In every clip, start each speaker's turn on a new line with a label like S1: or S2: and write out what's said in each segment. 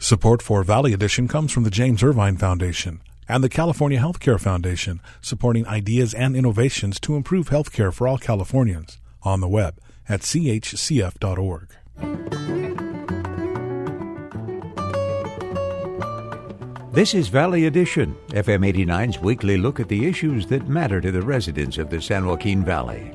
S1: Support for Valley Edition comes from the James Irvine Foundation and the California Healthcare Foundation, supporting ideas and innovations to improve healthcare for all Californians. On the web at chcf.org.
S2: This is Valley Edition, FM 89's weekly look at the issues that matter to the residents of the San Joaquin Valley.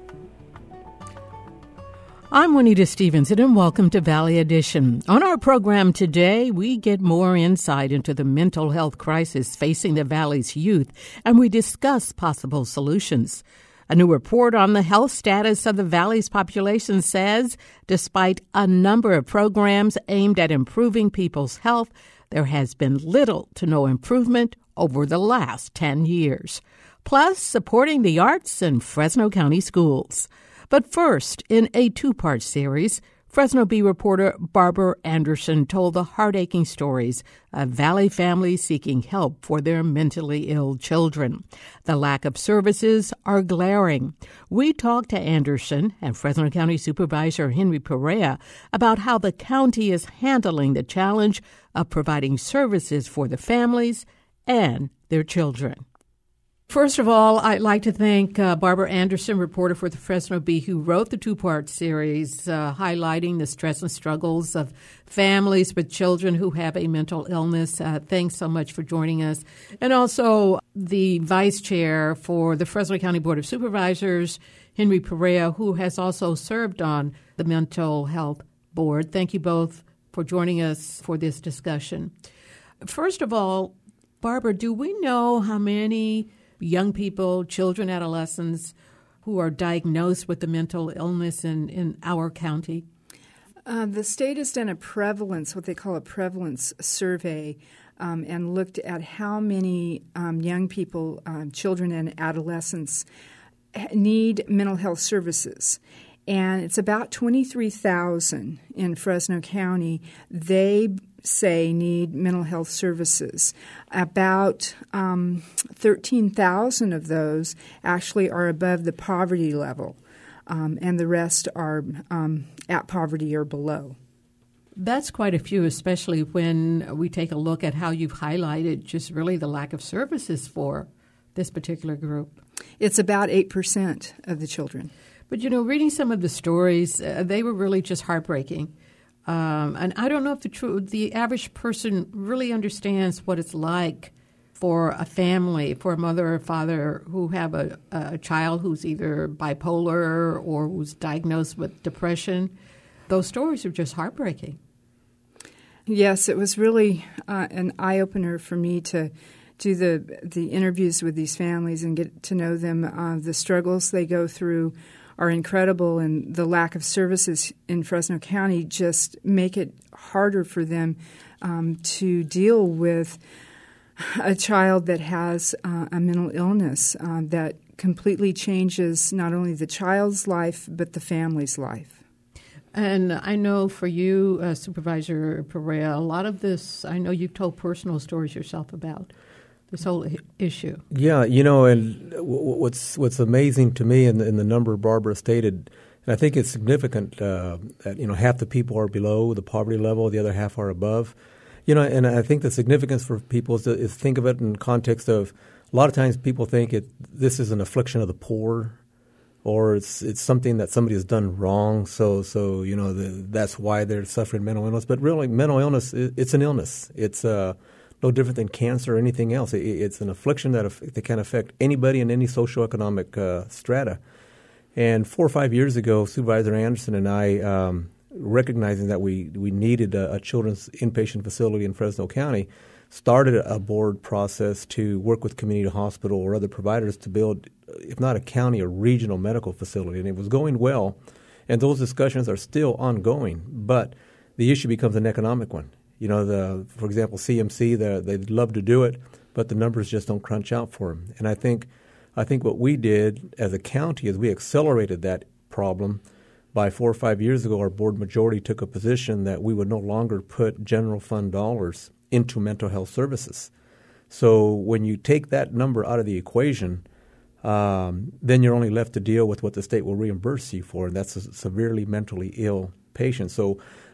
S3: I'm Juanita Stevenson, and welcome to Valley Edition. On our program today, we get more insight into the mental health crisis facing the Valley's youth, and we discuss possible solutions. A new report on the health status of the Valley's population says, despite a number of programs aimed at improving people's health, there has been little to no improvement over the last 10 years. Plus, supporting the arts in Fresno County schools. But first, in a two-part series, Fresno Bee reporter Barbara Anderson told the heart-aching stories of Valley families seeking help for their mentally ill children. The lack of services are glaring. We talked to Anderson and Fresno County Supervisor Henry Perea about how the county is handling the challenge of providing services for the families and their children. First of all, I'd like to thank Barbara Anderson, reporter for the Fresno Bee, who wrote the two-part series highlighting the stress and struggles of families with children who have a mental illness. Thanks so much for joining us. And also the vice chair for the Fresno County Board of Supervisors, Henry Perea, who has also served on the Mental Health Board. Thank you both for joining us for this discussion. First of all, Barbara, do we know how many young people, children, adolescents who are diagnosed with the mental illness in our county?
S4: The state has done a prevalence, what they call a prevalence survey, and looked at how many young people, children and adolescents, need mental health services. And it's about 23,000 in Fresno County. They say need mental health services. About 13,000 of those actually are above the poverty level, and the rest are at poverty or below.
S3: That's quite a few, especially when we take a look at how you've highlighted just really the lack of services for this particular group.
S4: It's about 8% of the children.
S3: But, you know, reading some of the stories, they were really just heartbreaking. And I don't know if the average person really understands what it's like for a family, for a mother or father who have a child who's either bipolar or who's diagnosed with depression. Those stories are just heartbreaking.
S4: Yes, it was really an eye-opener for me to do the interviews with these families and get to know them. The struggles they go through are incredible, and the lack of services in Fresno County just make it harder for them to deal with a child that has a mental illness that completely changes not only the child's life but the family's life.
S3: And I know for you, Supervisor Perea, a lot of this, I know you've told personal stories yourself about this whole issue.
S5: Yeah, you know, and what's amazing to me in the number Barbara stated, and I think it's significant that, you know, half the people are below the poverty level, the other half are above. You know, and I think the significance for people is think of it in context of a lot of times people think this is an affliction of the poor, or it's something that somebody has done wrong. So you know that's why they're suffering mental illness. But really, mental illness it's an illness. It's no different than cancer or anything else. It's an affliction that can affect anybody in any socioeconomic strata. And 4 or 5 years ago, Supervisor Anderson and I, recognizing that we needed a children's inpatient facility in Fresno County, started a board process to work with community hospital or other providers to build, if not a county, a regional medical facility. And it was going well, and those discussions are still ongoing. But the issue becomes an economic one. You know, for example, CMC, they'd love to do it, but the numbers just don't crunch out for them. And I think what we did as a county is we accelerated that problem. By 4 or 5 years ago, our board majority took a position that we would no longer put general fund dollars into mental health services. So when you take that number out of the equation, then you're only left to deal with what the state will reimburse you for, and that's a severely mentally ill patient. So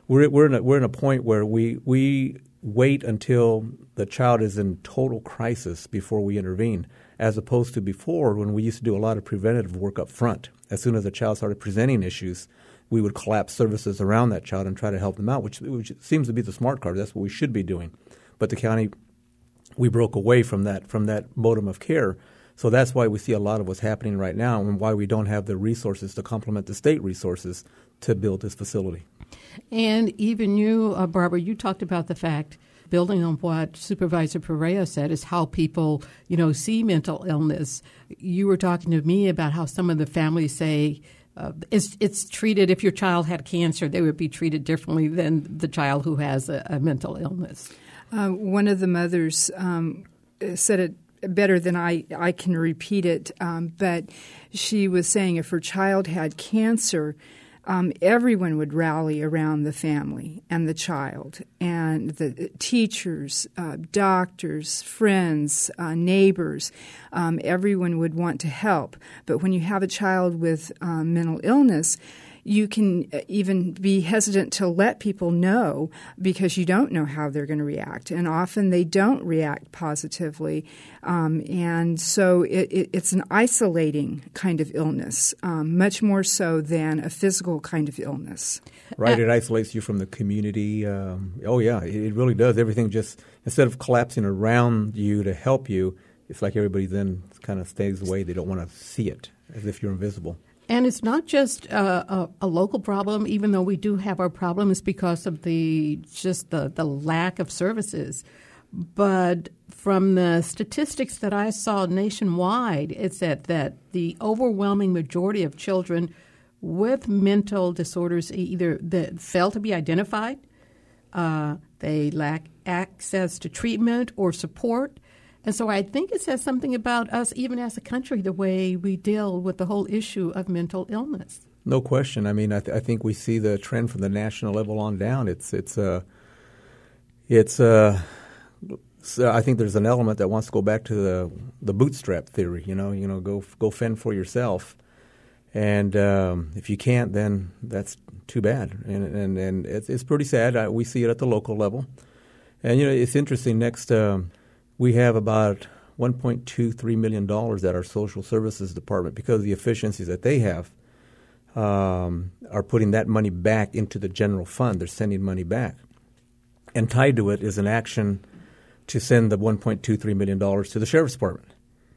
S5: we're in a point where we wait until the child is in total crisis before we intervene, as opposed to before when we used to do a lot of preventative work up front. As soon as the child started presenting issues, we would collapse services around that child and try to help them out, which seems to be the smart card. That's what we should be doing. But the county, we broke away from that modem of care. So that's why we see a lot of what's happening right now and why we don't have the resources to complement the state resources to build this facility.
S3: And even you, Barbara, you talked about the fact, building on what Supervisor Perea said, is how people, see mental illness. You were talking to me about how some of the families say it's treated, if your child had cancer, they would be treated differently than the child who has a mental illness.
S4: One of the mothers said it better than I can repeat it, but she was saying if her child had cancer, everyone would rally around the family and the child, and the teachers, doctors, friends, neighbors. Everyone would want to help. But when you have a child with mental illness, you can even be hesitant to let people know because you don't know how they're going to react. And often they don't react positively. And so it's an isolating kind of illness, much more so than a physical kind of illness.
S5: Right. It isolates you from the community. It really does. Everything just, instead of collapsing around you to help you, it's like everybody then kind of stays away. They don't want to see it, as if you're invisible.
S3: And it's not just a local problem, even though we do have our problems because of the lack of services. But from the statistics that I saw nationwide, it said that the overwhelming majority of children with mental disorders either that fail to be identified, they lack access to treatment or support. And so I think it says something about us, even as a country, the way we deal with the whole issue of mental illness.
S5: No question. I mean, I think we see the trend from the national level on down. I think there's an element that wants to go back to the bootstrap theory. Go fend for yourself, and if you can't, then that's too bad. And it's pretty sad. We see it at the local level, and it's interesting. Next. We have about $1.23 million at our social services department because of the efficiencies that they have are putting that money back into the general fund. They're sending money back. And tied to it is an action to send the $1.23 million to the Sheriff's Department.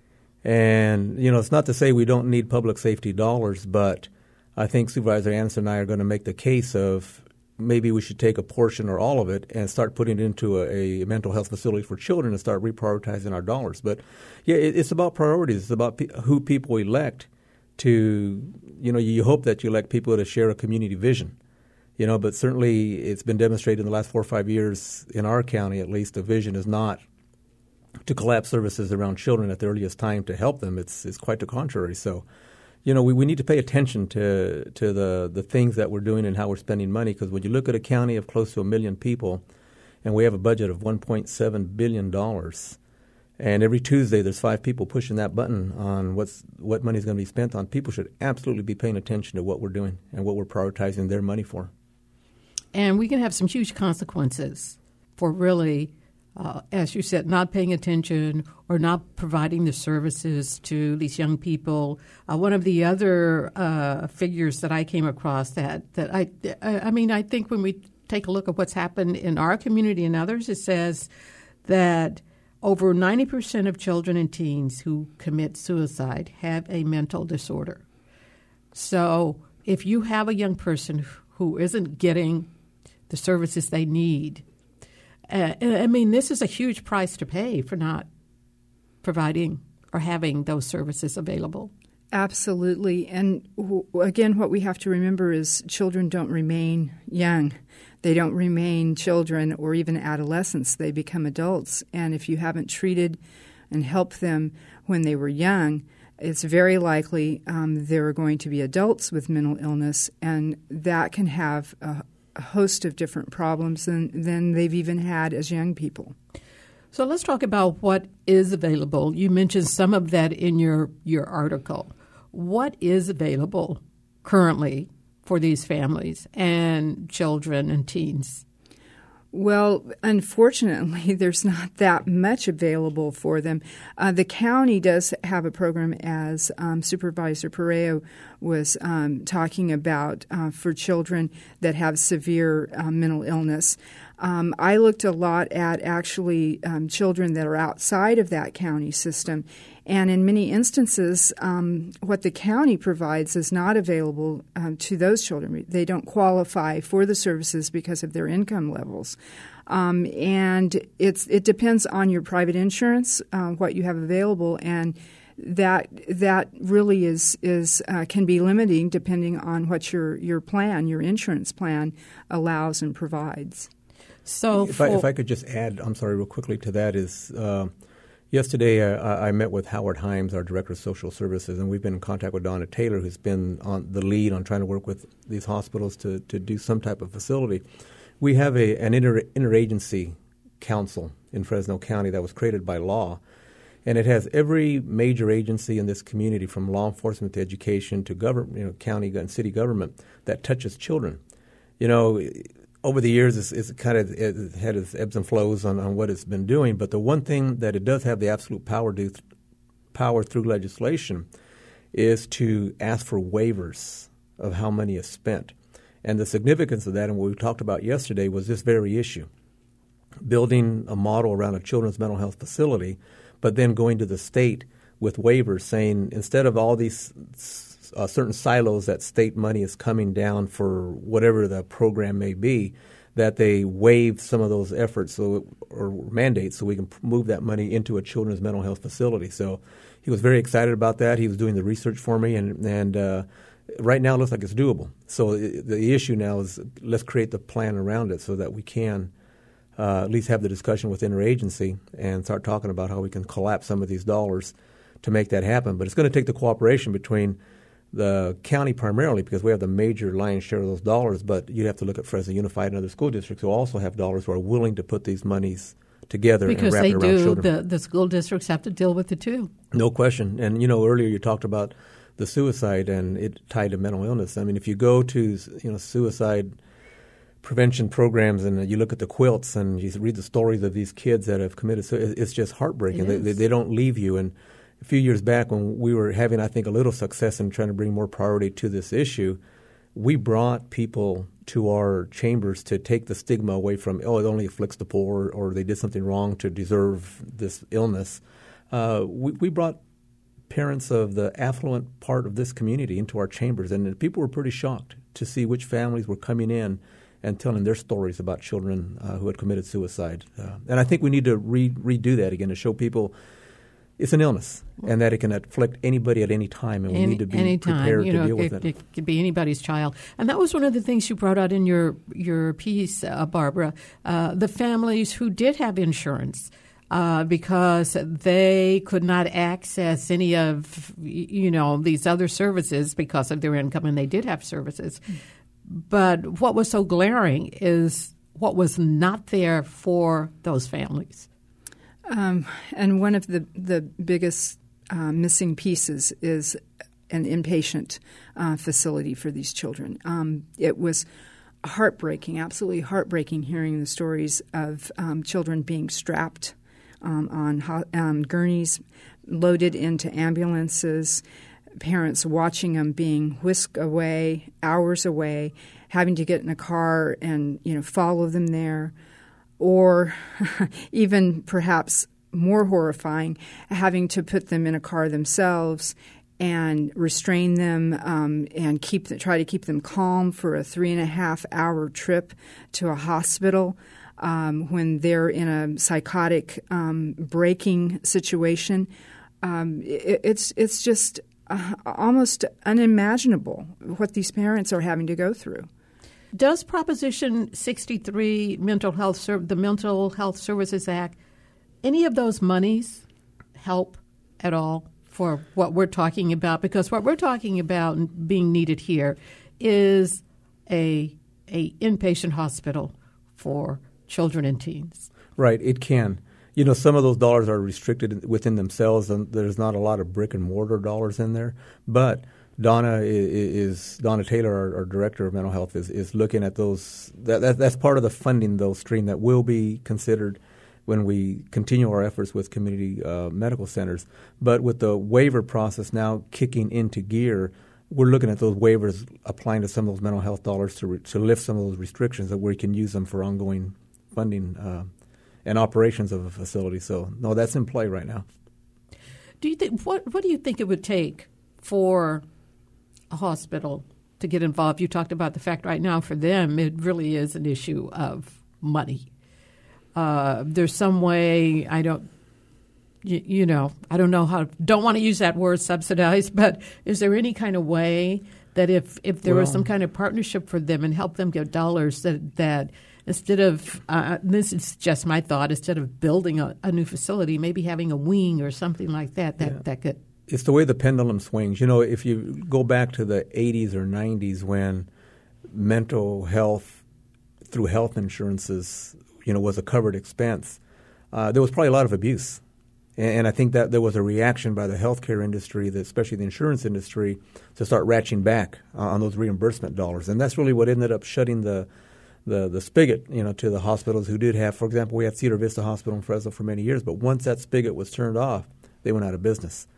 S5: And, it's not to say we don't need public safety dollars, but I think Supervisor Anderson and I are going to make the case of maybe we should take a portion or all of it and start putting it into a mental health facility for children and start reprioritizing our dollars. But, it's about priorities. It's about who people elect to, you hope that you elect people to share a community vision. But certainly it's been demonstrated in the last 4 or 5 years in our county, at least, the vision is not to collapse services around children at the earliest time to help them. It's quite the contrary. So, we need to pay attention to the things that we're doing and how we're spending money, because when you look at a county of close to 1 million people and we have a budget of $1.7 billion, and every Tuesday there's 5 people pushing that button on what money is going to be spent on, people should absolutely be paying attention to what we're doing and what we're prioritizing their money for.
S3: And we can have some huge consequences for really as you said, not paying attention or not providing the services to these young people. One of the other figures that I came across that I think when we take a look at what's happened in our community and others, it says that over 90% of children and teens who commit suicide have a mental disorder. So if you have a young person who isn't getting the services they need, this is a huge price to pay for not providing or having those services available.
S4: Absolutely. And again, what we have to remember is children don't remain young. They don't remain children or even adolescents. They become adults. And if you haven't treated and helped them when they were young, it's very likely there are going to be adults with mental illness, and that can have a host of different problems than they've even had as young people.
S3: So let's talk about what is available. You mentioned some of that in your article. What is available currently for these families and children and teens?
S4: Well, unfortunately, there's not that much available for them. The county does have a program, as Supervisor Perejo was talking about, for children that have severe mental illness. I looked a lot at actually children that are outside of that county system. And in many instances, what the county provides is not available to those children. They don't qualify for the services because of their income levels. And it depends on your private insurance, what you have available, and that really is can be limiting depending on what your plan, your insurance plan, allows and provides.
S3: So,
S5: if I could just add, I'm sorry, real quickly to that is. Yesterday, I met with Howard Himes, our Director of Social Services, and we've been in contact with Donna Taylor, who's been on the lead on trying to work with these hospitals to do some type of facility. We have an interagency council in Fresno County that was created by law, and it has every major agency in this community, from law enforcement to education to government, county and city government, that touches children. Over the years, it's kind of had its ebbs and flows on what it's been doing. But the one thing that it does have the absolute power through legislation is to ask for waivers of how money is spent. And the significance of that, and what we talked about yesterday, was this very issue. Building a model around a children's mental health facility, but then going to the state with waivers saying, instead of all these certain silos that state money is coming down for whatever the program may be, that they waive some of those efforts or mandates so we can move that money into a children's mental health facility. So he was very excited about that. He was doing the research for me, and right now it looks like it's doable. So the issue now is let's create the plan around it so that we can at least have the discussion with interagency and start talking about how we can collapse some of these dollars to make that happen. But it's going to take the cooperation between the county primarily, because we have the major lion's share of those dollars, but you'd have to look at Fresno Unified and other school districts who also have dollars who are willing to put these monies together
S3: because
S5: and wrap it around children.
S3: Because the school districts have to deal with it too.
S5: No question. And, earlier you talked about the suicide and it tied to mental illness. I mean, if you go to, suicide prevention programs and you look at the quilts and you read the stories of these kids that have committed suicide, it's just heartbreaking. They don't leave you. And a few years back when we were having, I think, a little success in trying to bring more priority to this issue, we brought people to our chambers to take the stigma away from, it only afflicts the poor or they did something wrong to deserve this illness. We brought parents of the affluent part of this community into our chambers, and people were pretty shocked to see which families were coming in and telling their stories about children who had committed suicide. And I think we need to redo that again to show people it's an illness and that it can afflict anybody at any time, and we need to be prepared to deal with it.
S3: It could be anybody's child. And that was one of the things you brought out in your piece, Barbara, the families who did have insurance because they could not access any of, these other services because of their income, and they did have services. But what was so glaring is what was not there for those families.
S4: And one of the biggest missing pieces is an inpatient facility for these children. It was heartbreaking, absolutely heartbreaking, hearing the stories of children being strapped on gurneys, loaded into ambulances, parents watching them being whisked away, hours away, having to get in a car and follow them there. Or even perhaps more horrifying, having to put them in a car themselves and restrain them and try to keep them calm for a 3.5-hour trip to a hospital when they're in a psychotic breaking situation. It's just almost unimaginable what these parents are having to go through.
S3: Does Proposition 63, the Mental Health Services Act, any of those monies help at all for what we're talking about? Because what we're talking about being needed here is a inpatient hospital for children and teens.
S5: Right, it can. Some of those dollars are restricted within themselves, and there's not a lot of brick and mortar dollars in there. But Donna Taylor, our director of mental health, is looking at those. That's part of the funding, though, stream that will be considered when we continue our efforts with community medical centers. But with the waiver process now kicking into gear, we're looking at those waivers applying to some of those mental health dollars to lift some of those restrictions that we can use them for ongoing funding and operations of a facility. So, no, that's in play right now.
S3: Do you think what do you think it would take for a hospital to get involved? You talked about the fact right now for them it really is an issue of money. There's some way I don't know how. Don't want to use that word subsidized, but is there any kind of way that if there was some kind of partnership for them and help them get dollars that instead of this is just my thought, instead of building a new facility, maybe having a wing or something like that could.
S5: It's the way the pendulum swings. If you go back to the 80s or 90s when mental health through health insurances, was a covered expense, there was probably a lot of abuse. And I think that there was a reaction by the healthcare industry, especially the insurance industry, to start ratcheting back on those reimbursement dollars. And that's really what ended up shutting the spigot, to the hospitals who did have, for example, we had Cedar Vista Hospital in Fresno for many years, but once that spigot was turned off, they went out of business.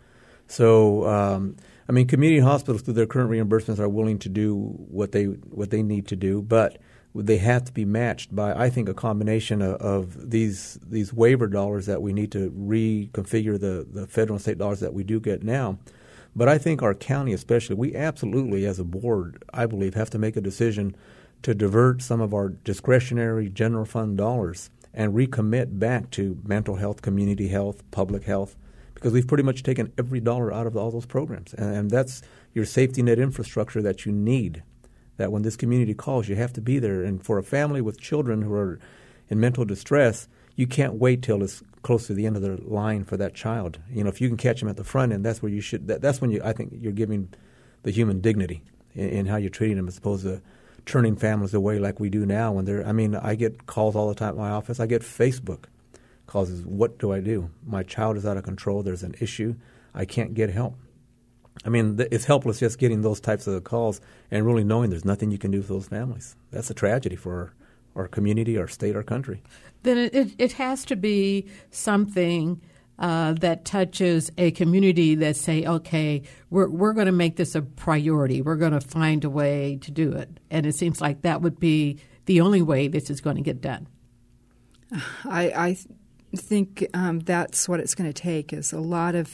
S5: So, community hospitals through their current reimbursements are willing to do what they need to do, but they have to be matched by, I think, a combination of these waiver dollars that we need to reconfigure the federal and state dollars that we do get now. But I think our county especially, we absolutely as a board, I believe, have to make a decision to divert some of our discretionary general fund dollars and recommit back to mental health, community health, public health, because we've pretty much taken every dollar out of all those programs. And that's your safety net infrastructure that you need, that when this community calls, you have to be there. And for a family with children who are in mental distress, you can't wait till it's close to the end of the line for that child. If you can catch them at the front end, that's where you should. That's when I think you're giving the human dignity in how you're treating them, as opposed to turning families away like we do now. I get calls all the time at my office. I get Facebook calls. What do I do? My child is out of control. There's an issue. I can't get help. It's helpless just getting those types of calls and really knowing there's nothing you can do for those families. That's a tragedy for our community, our state, our country.
S3: Then it has to be something that touches a community that say, okay, we're going to make this a priority. We're going to find a way to do it. And it seems like that would be the only way this is going to get done.
S4: I think that's what it's going to take, is a lot of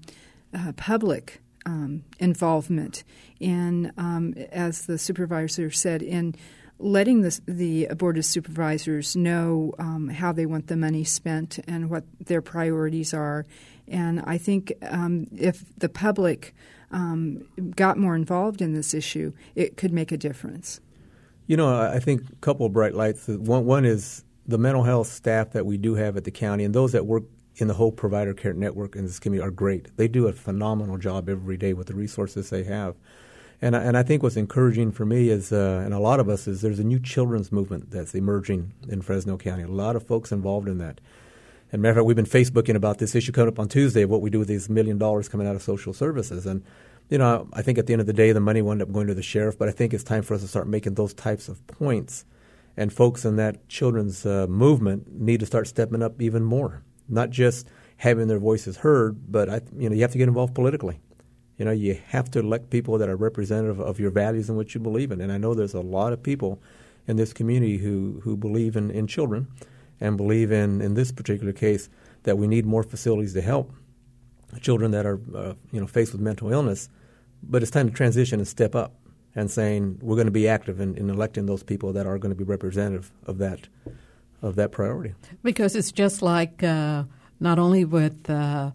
S4: public involvement in, as the supervisor said, in letting the board of supervisors know how they want the money spent and what their priorities are. And I think if the public got more involved in this issue, it could make a difference.
S5: I think a couple of bright lights. One is the mental health staff that we do have at the county, and those that work in the whole provider care network in this community are great. They do a phenomenal job every day with the resources they have. And I think what's encouraging for me is, and a lot of us, is there's a new children's movement that's emerging in Fresno County. A lot of folks involved in that. And matter of fact, we've been Facebooking about this issue coming up on Tuesday of what we do with these $1 million coming out of social services. And, I think at the end of the day, the money will end up going to the sheriff, but I think it's time for us to start making those types of points. And folks in that children's movement need to start stepping up even more, not just having their voices heard, but you have to get involved politically. You have to elect people that are representative of your values and what you believe in. And I know there's a lot of people in this community who believe in children and believe in this particular case that we need more facilities to help children that are faced with mental illness. But it's time to transition and step up and saying we're going to be active in electing those people that are going to be representative of that priority. Because
S3: it's just like not only with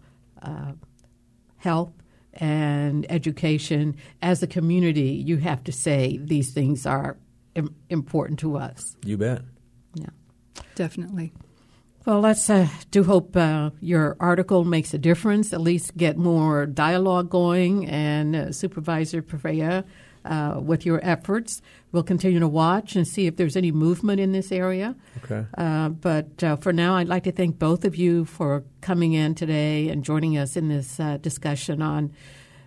S3: health and education, as a community, you have to say these things are important to us.
S5: You bet.
S3: Yeah,
S4: definitely.
S3: Well, let's do hope your article makes a difference, at least get more dialogue going. And Supervisor Perea, with your efforts, we'll continue to watch and see if there's any movement in this area.
S5: Okay.
S3: But for now, I'd like to thank both of you for coming in today and joining us in this discussion on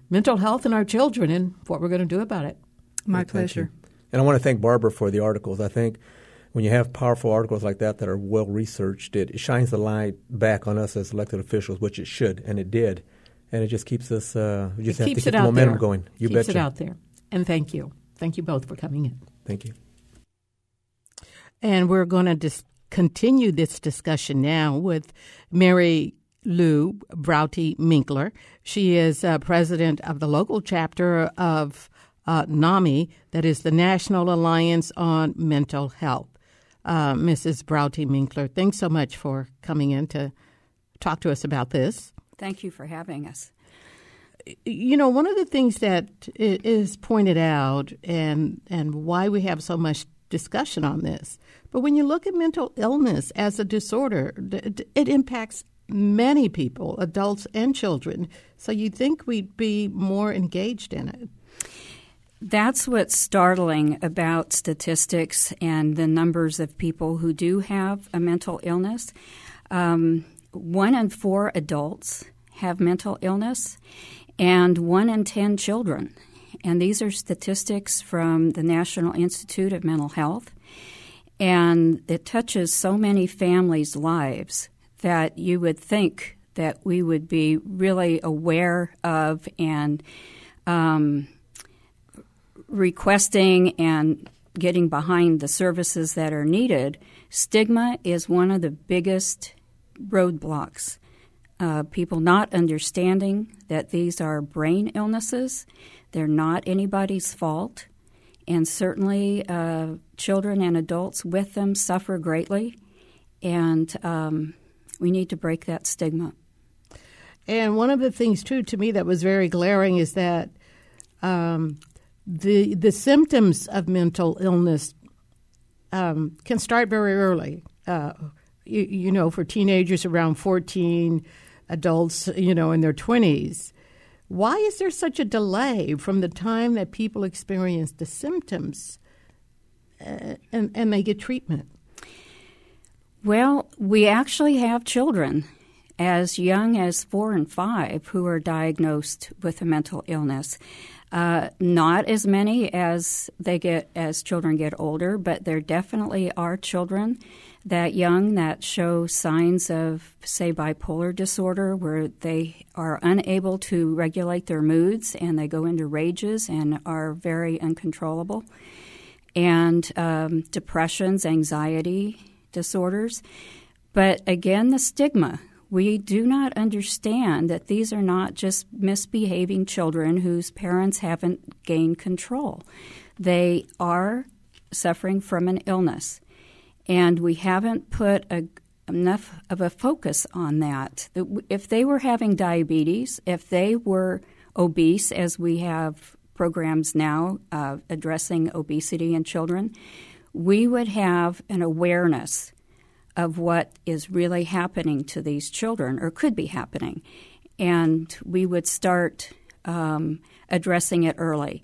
S3: mental health in our children and what we're going to do about it.
S4: My pleasure.
S5: And I want to thank Barbara for the articles. I think when you have powerful articles like that are well-researched, it shines the light back on us as elected officials, which it should, and it did. And it just keeps us, we just have to keep the momentum going. You betcha.
S3: Keeps it out there. And thank you. Thank you both for coming in.
S5: Thank you.
S3: And we're going to continue this discussion now with Mary Lou Brauti-Minkler. She is president of the local chapter of NAMI, that is the National Alliance on Mental Health. Mrs. Brauti-Minkler, thanks so much for coming in to talk to us about this.
S6: Thank you for having us.
S3: You know, one of the things that is pointed out and why we have so much discussion on this, but when you look at mental illness as a disorder, it impacts many people, adults and children. So you'd think we'd be more engaged in it.
S6: That's what's startling about statistics and the numbers of people who do have a mental illness. 1 in 4 adults have mental illness, and 1 in 10 children. And these are statistics from the National Institute of Mental Health. And it touches so many families' lives that you would think that we would be really aware of and requesting and getting behind the services that are needed. Stigma is one of the biggest roadblocks. People not understanding that these are brain illnesses. They're not anybody's fault. And certainly children and adults with them suffer greatly. And we need to break that stigma.
S3: And one of the things, too, to me that was very glaring is that the symptoms of mental illness can start very early. You know, for teenagers around 14, adults, you know, in their 20s. Why is there such a delay from the time that people experience the symptoms and they get treatment?
S6: Well, we actually have children as young as 4 and 5 who are diagnosed with a mental illness. Not as many as they get as children get older, but there definitely are children that young that show signs of, say, bipolar disorder, where they are unable to regulate their moods and they go into rages and are very uncontrollable, and depressions, anxiety disorders. But again, the stigma. We do not understand that these are not just misbehaving children whose parents haven't gained control. They are suffering from an illness, and we haven't put enough of a focus on that. If they were having diabetes, if they were obese, as we have programs now addressing obesity in children, we would have an awareness of what is really happening to these children or could be happening. And we would start addressing it early.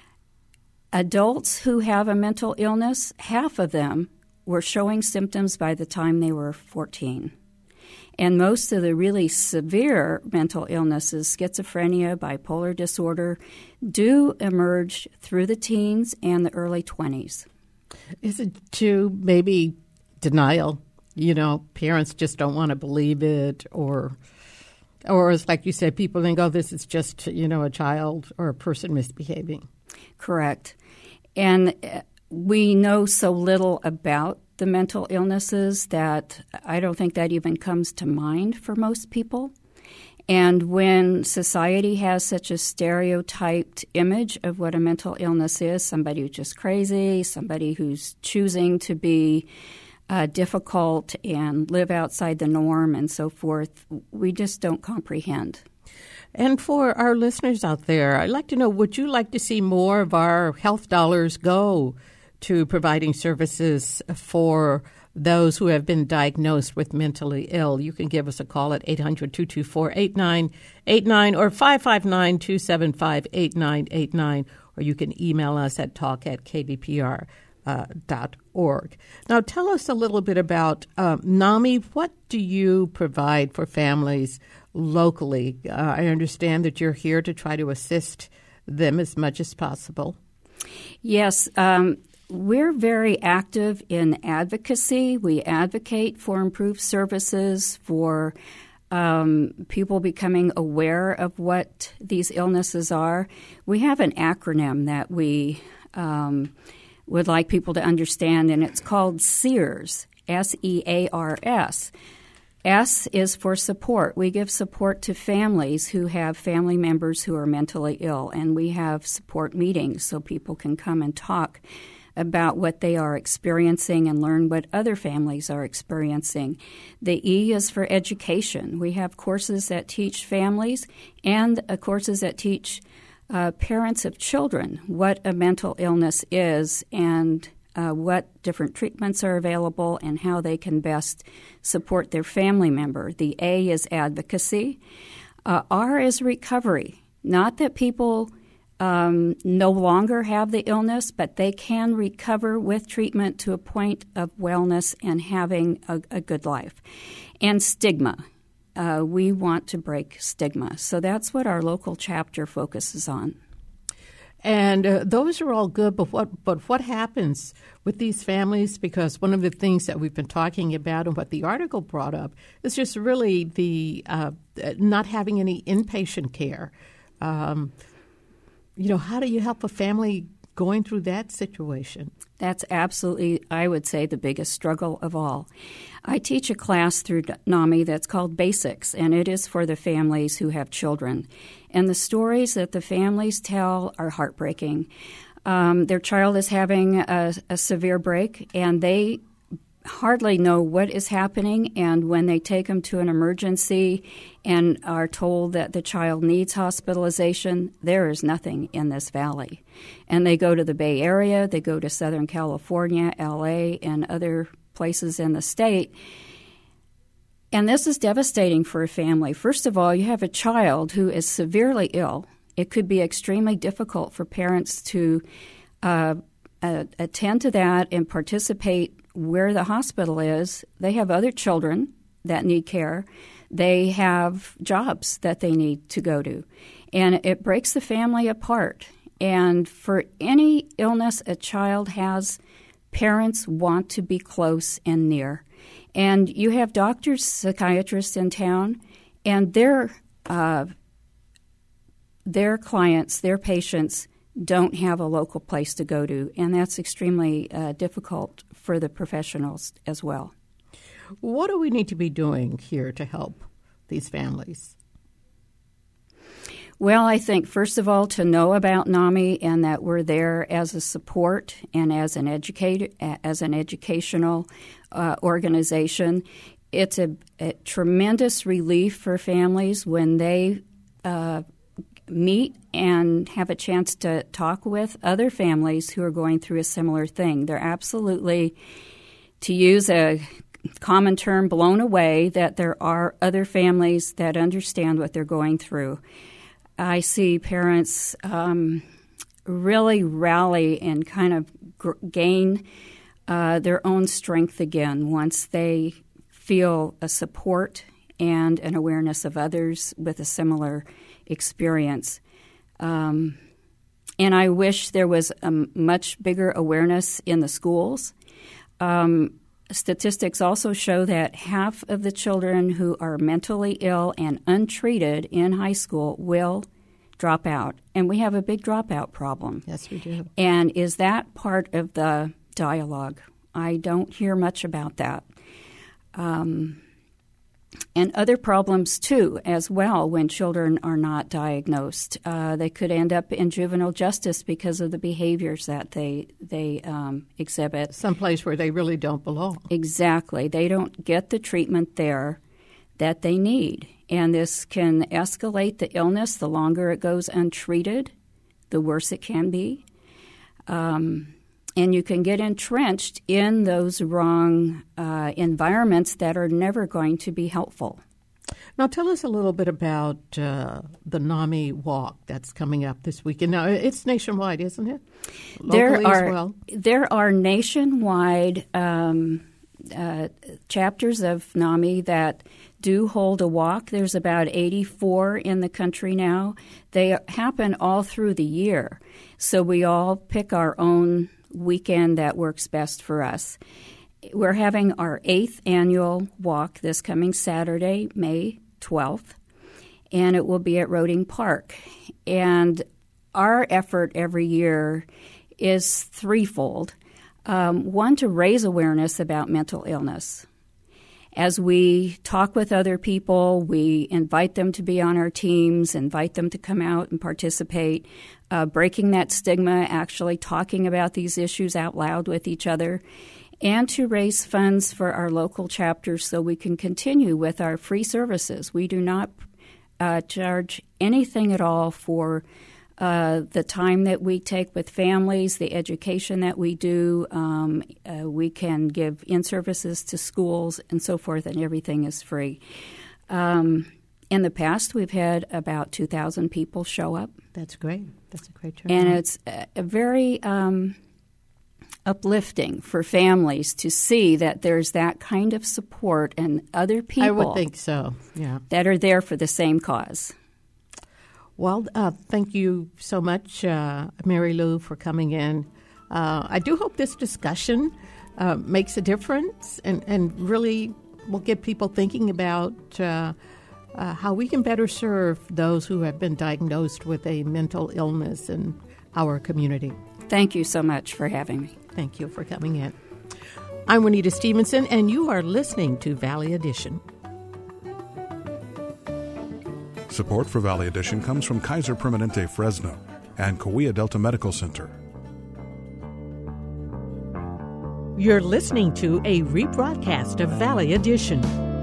S6: Adults who have a mental illness, half of them were showing symptoms by the time they were 14. And most of the really severe mental illnesses, schizophrenia, bipolar disorder, do emerge through the teens and the early 20s.
S3: Is it too maybe denial? You know, parents just don't want to believe it, or it's like you said, people think, oh, this is just, you know, a child or a person misbehaving.
S6: Correct. And we know so little about the mental illnesses that I don't think that even comes to mind for most people. And when society has such a stereotyped image of what a mental illness is, somebody who's just crazy, somebody who's choosing to be difficult and live outside the norm and so forth, we just don't comprehend.
S3: And for our listeners out there, I'd like to know, would you like to see more of our health dollars go to providing services for those who have been diagnosed with mentally ill? You can give us a call at 800-224-8989 or 559-275-8989, or you can email us at talk@kbpr.org. Now, tell us a little bit about NAMI. What do you provide for families locally. I understand that you're here to try to assist them as much as possible.
S6: Yes, we're very active in advocacy. We advocate for improved services, for people becoming aware of what these illnesses are. We have an acronym that we would like people to understand, and it's called SEARS, SEARS. S is for support. We give support to families who have family members who are mentally ill, and we have support meetings so people can come and talk about what they are experiencing and learn what other families are experiencing. The E is for education. We have courses that teach families and courses that teach parents of children what a mental illness is and what different treatments are available and how they can best support their family member. The A is advocacy. R is recovery. Not that people no longer have the illness, but they can recover with treatment to a point of wellness and having a good life. And stigma. We want to break stigma. So that's what our local chapter focuses on.
S3: And those are all good, but what happens with these families? Because one of the things that we've been talking about and what the article brought up is just really the not having any inpatient care. How do you help a family going through that situation?
S6: That's absolutely, I would say, the biggest struggle of all. I teach a class through NAMI that's called Basics, and it is for the families who have children. And the stories that the families tell are heartbreaking. Their child is having a severe break, and they hardly know what is happening, and when they take them to an emergency and are told that the child needs hospitalization, there is nothing in this valley. And they go to the Bay Area, they go to Southern California, LA, and other places in the state. And this is devastating for a family. First of all, you have a child who is severely ill. It could be extremely difficult for parents to attend to that and participate where the hospital is. They have other children that need care. They have jobs that they need to go to. And it breaks the family apart. And for any illness a child has, parents want to be close and near. And you have doctors, psychiatrists in town, and their clients, their patients, don't have a local place to go to, and that's extremely difficult for the professionals as well.
S3: What do we need to be doing here to help these families?
S6: Well, I think, first of all, to know about NAMI and that we're there as a support and as an educational organization. It's a tremendous relief for families when they meet and have a chance to talk with other families who are going through a similar thing. They're absolutely, to use a common term, blown away that there are other families that understand what they're going through. I see parents really rally and kind of gain their own strength again once they feel a support and an awareness of others with a similar experience. And I wish there was a much bigger awareness in the schools. Statistics also show that half of the children who are mentally ill and untreated in high school will drop out. And we have a big dropout problem.
S3: Yes, we do.
S6: And is that part of the dialogue? I don't hear much about that. And other problems, too, as well, when children are not diagnosed. They could end up in juvenile justice because of the behaviors that they exhibit.
S3: Someplace where they really don't belong.
S6: Exactly. They don't get the treatment there that they need. And this can escalate the illness. The longer it goes untreated, the worse it can be. And you can get entrenched in those wrong environments that are never going to be helpful.
S3: Now, tell us a little bit about the NAMI Walk that's coming up this weekend. Now, it's nationwide, isn't it? Locally as well?
S6: There are nationwide chapters of NAMI that do hold a walk. There's about 84 in the country now. They happen all through the year. So we all pick our own weekend that works best for us. We're having our 8th annual walk this coming Saturday, May 12th, and it will be at Roding Park. And our effort every year is threefold. One, to raise awareness about mental illness. As we talk with other people, we invite them to be on our teams, invite them to come out and participate, breaking that stigma, actually talking about these issues out loud with each other, and to raise funds for our local chapters so we can continue with our free services. We do not charge anything at all for the time that we take with families, the education that we do. We can give in-services to schools and so forth, and everything is free. In the past, we've had about 2,000 people show up.
S3: That's great. That's a great turnout.
S6: And it's a very uplifting for families to see that there's that kind of support and other people
S3: I would think so, yeah,
S6: that are there for the same cause.
S3: Well, thank you so much, Mary Lou, for coming in. I do hope this discussion makes a difference and really will get people thinking about how we can better serve those who have been diagnosed with a mental illness in our community.
S6: Thank you so much for having me.
S3: Thank you for coming in. I'm Juanita Stevenson, and you are listening to Valley Edition.
S1: Support for Valley Edition comes from Kaiser Permanente Fresno and Cahuilla Delta Medical Center.
S3: You're listening to a rebroadcast of Valley Edition.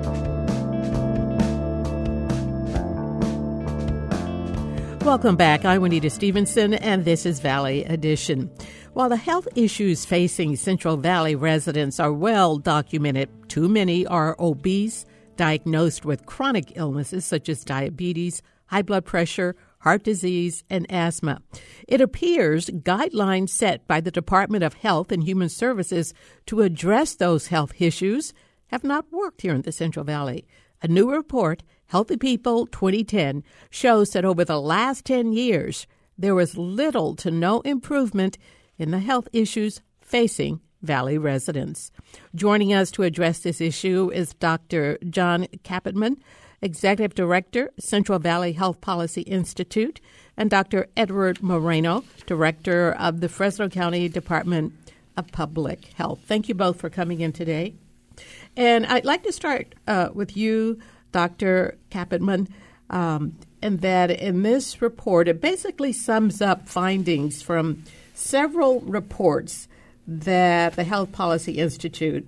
S3: Welcome back. I'm Juanita Stevenson, and this is Valley Edition. While the health issues facing Central Valley residents are well documented, too many are obese, diagnosed with chronic illnesses such as diabetes, high blood pressure, heart disease, and asthma. It appears guidelines set by the Department of Health and Human Services to address those health issues have not worked here in the Central Valley. A new report, Healthy People 2010, shows that over the last 10 years, there was little to no improvement in the health issues facing Valley residents. Joining us to address this issue is Dr. John Kapitman, Executive Director, Central Valley Health Policy Institute, and Dr. Edward Moreno, Director of the Fresno County Department of Public Health. Thank you both for coming in today. And I'd like to start with you, Dr. Kapitman, and that in this report, it basically sums up findings from several reports that the Health Policy Institute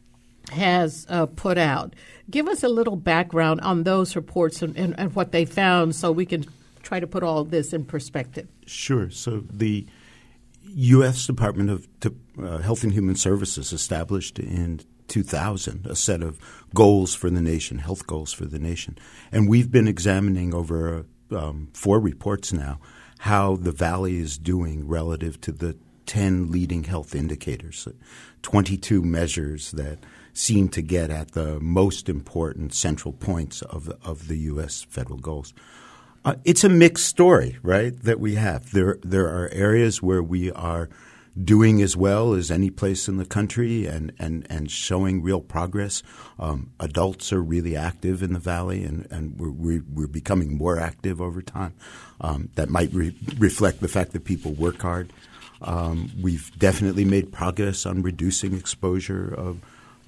S3: has put out. Give us a little background on those reports and what they found so we can try to put all of this in perspective.
S7: Sure. So the U.S. Department of Health and Human Services established in 2000 a set of goals for the nation, health goals for the nation. And we've been examining over 4 reports now how the Valley is doing relative to the 10 leading health indicators, 22 measures that seem to get at the most important central points of the U.S. federal goals. It's a mixed story, right, that we have. There are areas where we are doing as well as any place in the country and showing real progress. Adults are really active in the Valley, and we're becoming more active over time. That might reflect the fact that people work hard. We've definitely made progress on reducing exposure of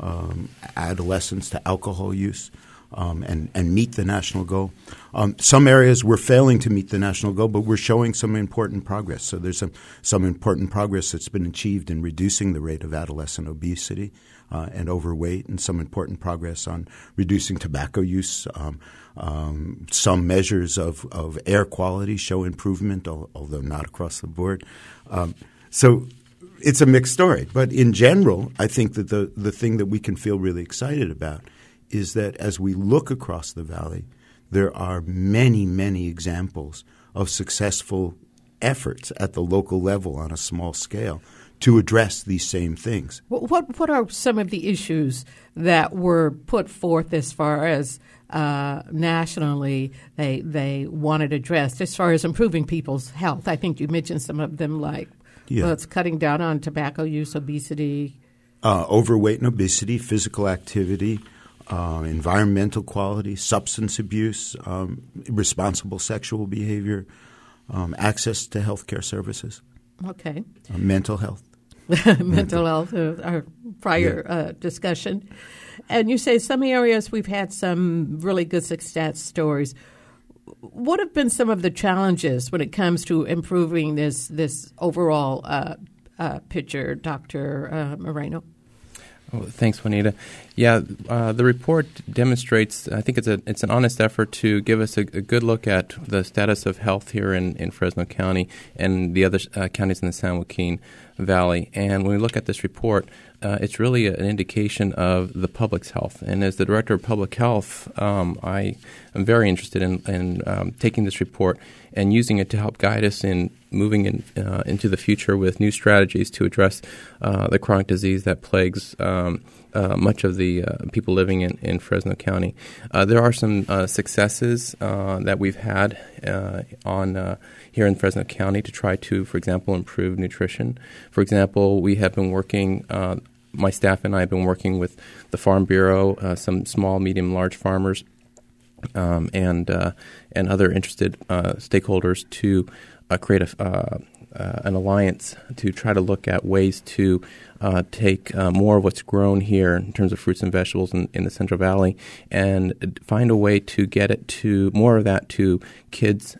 S7: adolescents to alcohol use and meet the national goal. Some areas we're failing to meet the national goal, but we're showing some important progress. So there's some important progress that's been achieved in reducing the rate of adolescent obesity and overweight, and some important progress on reducing tobacco use. Some measures of air quality show improvement, although not across the board. So it's a mixed story. But in general, I think that the thing that we can feel really excited about is that as we look across the Valley, there are many, many examples of successful efforts at the local level on a small scale to address these same things.
S3: What are some of the issues that were put forth as far as nationally they wanted addressed as far as improving people's health? I think you mentioned some of them, like it's cutting down on tobacco use, obesity.
S7: Overweight and obesity, physical activity, environmental quality, substance abuse, irresponsible sexual behavior, access to health care services.
S3: Okay.
S7: Mental health.
S3: Mental health, our prior discussion. And you say some areas we've had some really good success stories. What have been some of the challenges when it comes to improving this overall picture, Dr. Moreno?
S8: Oh, thanks, Juanita. Yeah, the report demonstrates, I think it's an honest effort to give us a good look at the status of health here in Fresno County and the other counties in the San Joaquin Valley. And when we look at this report, it's really an indication of the public's health. And as the Director of Public Health, I am very interested in taking this report and using it to help guide us in moving into the future with new strategies to address the chronic disease that plagues much of the people living in Fresno County. There are some successes that we've had here in Fresno County to try to, for example, improve nutrition. For example, we have been working, my staff and I have been working with the Farm Bureau, some small, medium, large farmers, and other interested stakeholders to create an alliance to try to look at ways to take more of what's grown here in terms of fruits and vegetables in the Central Valley and find a way to get it to more of that to kids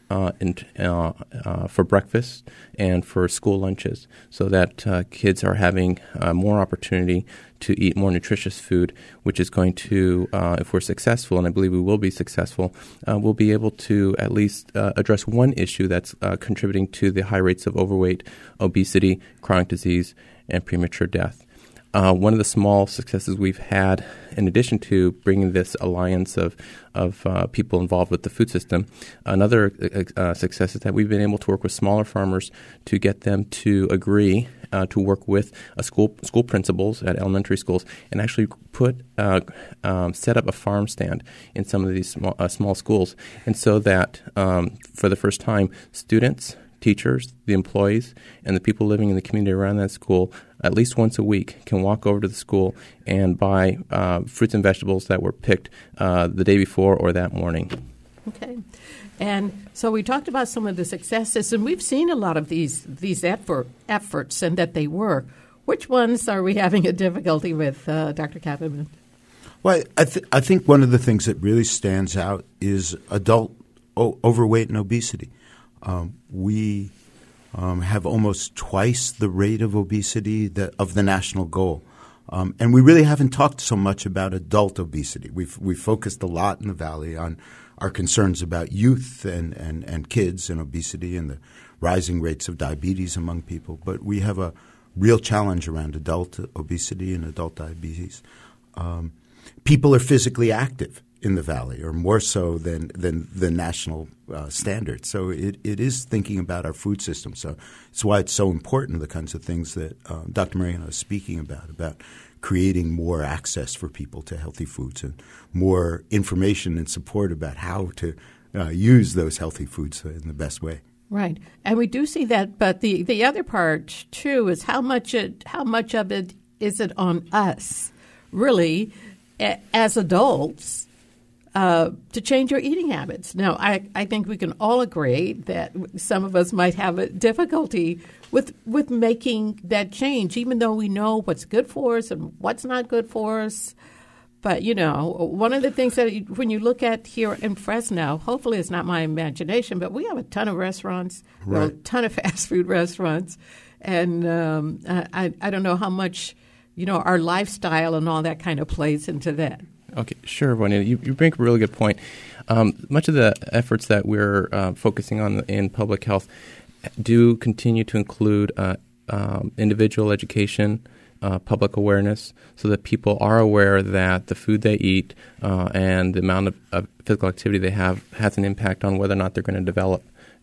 S8: for breakfast and for school lunches, so that kids are having more opportunity to eat more nutritious food, which is going to, if we're successful, and I believe we will be successful, we'll be able to at least address one issue that's contributing to the high rates of overweight, obesity, chronic disease, and premature death. One of the small successes we've had, in addition to bringing this alliance of people involved with the food system, another success is that we've been able to work with smaller farmers to get them to agree to work with school principals at elementary schools and actually set up a farm stand in some of these small schools, and so that for the first time, students, teachers, the employees, and the people living in the community around that school at least once a week can walk over to the school and buy fruits and vegetables that were picked the day before or that morning.
S3: Okay. And so we talked about some of the successes, and we've seen a lot of these efforts and that they work. Which ones are we having a difficulty with, Dr. Kappenman?
S7: Well, I think one of the things that really stands out is adult overweight and obesity. We have almost twice the rate of obesity of the national goal. And we really haven't talked so much about adult obesity. We've focused a lot in the Valley on our concerns about youth and kids and obesity and the rising rates of diabetes among people. But we have a real challenge around adult obesity and adult diabetes. People are physically active in the Valley, or more so than the national standard. So it is thinking about our food system. So it's why it's so important, the kinds of things that Dr. Moreno is speaking about creating more access for people to healthy foods and more information and support about how to use those healthy foods in the best way.
S3: Right. And we do see that, but the other part, too, is how much of it is it on us, really, as adults, to change our eating habits. Now, I think we can all agree that some of us might have a difficulty with making that change, even though we know what's good for us and what's not good for us. But, one of the things that when you look at here in Fresno, hopefully it's not my imagination, but we have a ton of restaurants, a ton of fast food restaurants. And I don't know how much, our lifestyle and all that kind of plays into that.
S8: Okay, sure, Juanita. You bring up a really good point. Much of the efforts that we're focusing on in public health do continue to include individual education, public awareness, so that people are aware that the food they eat and the amount of physical activity they have has an impact on whether or not they're going to develop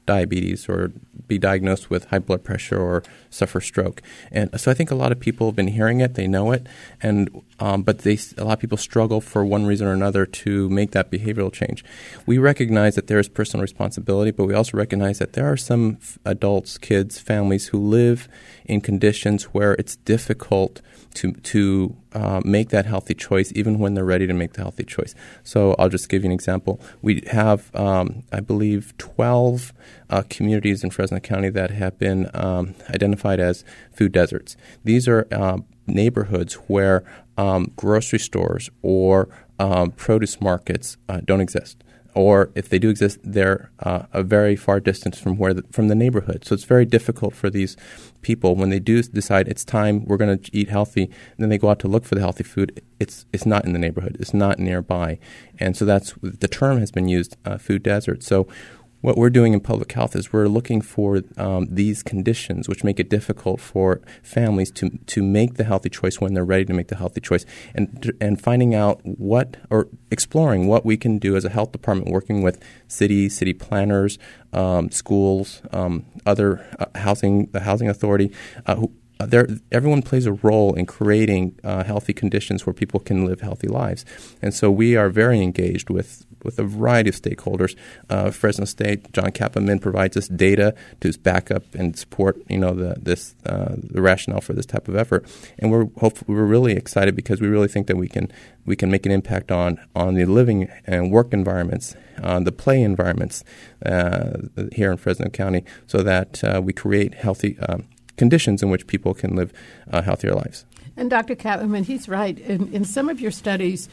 S8: diabetes or be diagnosed with high blood pressure or suffer stroke. And so I think a lot of people have been hearing it, they know it, and but a lot of people struggle for one reason or another to make that behavioral change. We recognize that there is personal responsibility, but we also recognize that there are some adults, kids, families who live in conditions where it's difficult to make that healthy choice even when they're ready to make the healthy choice. So I'll just give you an example. We have, I believe, 12 communities in Fresno County that have been identified as food deserts. These are neighborhoods where grocery stores or produce markets don't exist. Or if they do exist, they're a very far distance from from the neighborhood. So it's very difficult for these people when they do decide it's time, we're going to eat healthy, and then they go out to look for the healthy food. It's not in the neighborhood. It's not nearby. And so that's the term has been used, food desert. So what we're doing in public health is we're looking for these conditions which make it difficult for families to make the healthy choice when they're ready to make the healthy choice, and finding out exploring what we can do as a health department, working with city planners, schools, other the housing authority. Everyone plays a role in creating healthy conditions where people can live healthy lives. And so we are very engaged with a variety of stakeholders. Fresno State, John Kappa-Min provides us data to back up and support, the rationale for this type of effort. And we're really excited because we really think that we can make an impact on the living and work environments, the play environments here in Fresno County, so that we create healthy conditions in which people can live healthier lives.
S3: And Dr. Kappa-Min, he's right. In some of your studies,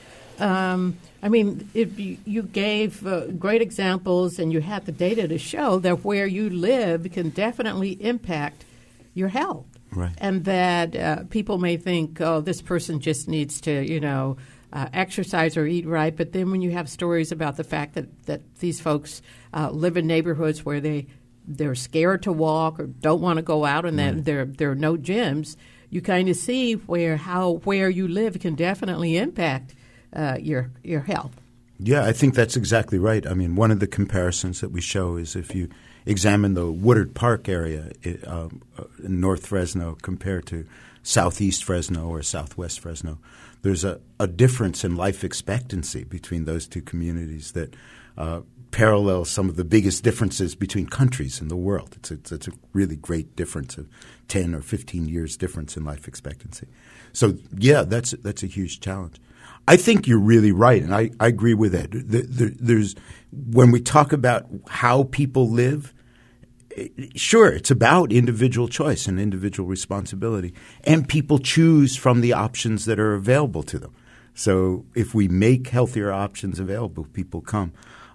S3: you gave great examples and you had the data to show that where you live can definitely impact your health.
S7: Right.
S3: And that people may think, oh, this person just needs to, exercise or eat right. But then when you have stories about the fact that these folks live in neighborhoods where they're scared to walk or don't want to go out, and then there are no gyms, you kind of see where you live can definitely impact your health.
S7: Yeah, I think that's exactly right. I mean, one of the comparisons that we show is if you examine the Woodard Park area in North Fresno compared to Southeast Fresno or Southwest Fresno, there's a difference in life expectancy between those two communities that parallels some of the biggest differences between countries in the world. It's a really great difference of 10 or 15 years difference in life expectancy. So, yeah, that's a huge challenge. I think you're really right, and I agree with Ed. There's when we talk about how people live, sure, it's about individual choice and individual responsibility, and people choose from the options that are available to them. So if we make healthier options available, people come.